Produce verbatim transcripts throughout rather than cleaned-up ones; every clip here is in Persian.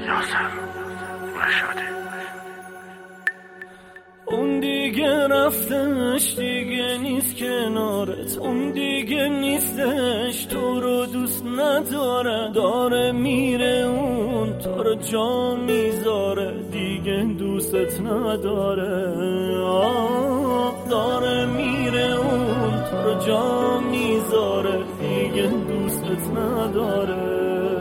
یاسر رشادی. اون دیگه رفتش، دیگه نیست کنارت، اون دیگه نیستش، تو رو دوست نداره، داره میره اون تو رو جا میذاره، دیگه دوستت نداره. آه داره میره اون تو رو جا میذاره، دیگه دوستت نداره.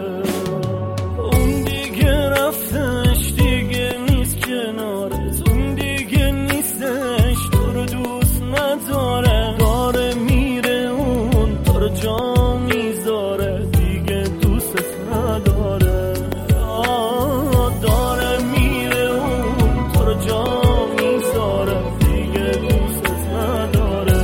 اون دیگه رفتش، دیگه نیست کنارت، اون دیگه نیستش، تو رو دوست نداره، داره میره اون تو رو جا میذاره، دیگه دوستت نداره. آه داره میره اون تو رو جا میذاره، دیگه دوستت نداره.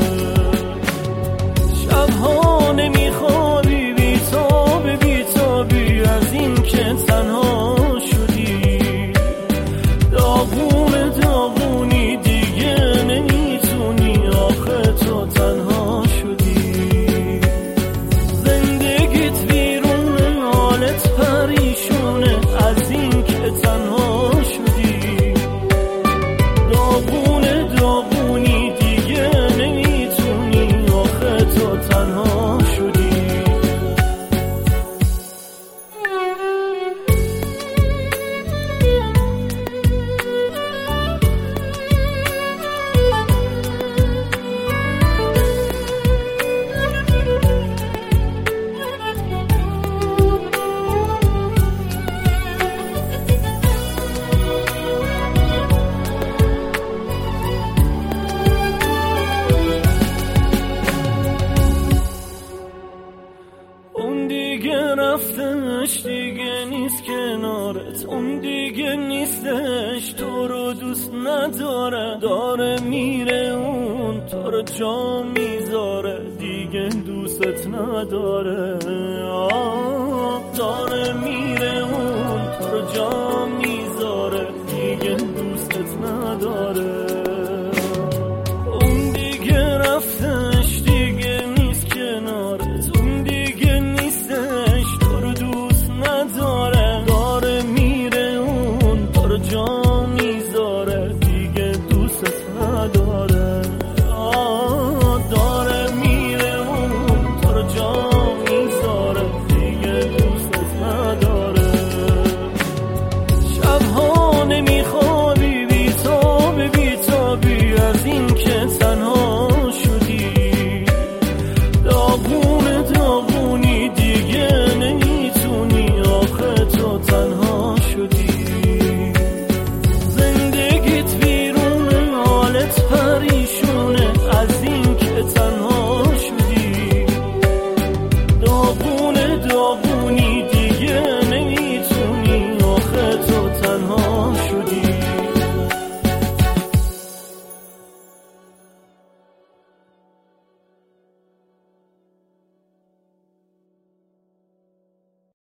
شبها نمیخوابی بیتابی بیتابی از این که تنها شدی، داغون داغونی دیگه نمیتونی، آخه تو تنها شدی. زندگیت بیرون حالت پریشونه از این که تنها شدی، داغون داغونی دیگه نمیتونی، آخه تو تنها شدی. اون دیگه رفتش، دیگه نیست کنارت، اون دیگه نیستش، تو رو دوست نداره، داره میره اون تو رو جا میذاره، دیگه دوستت نداره. آه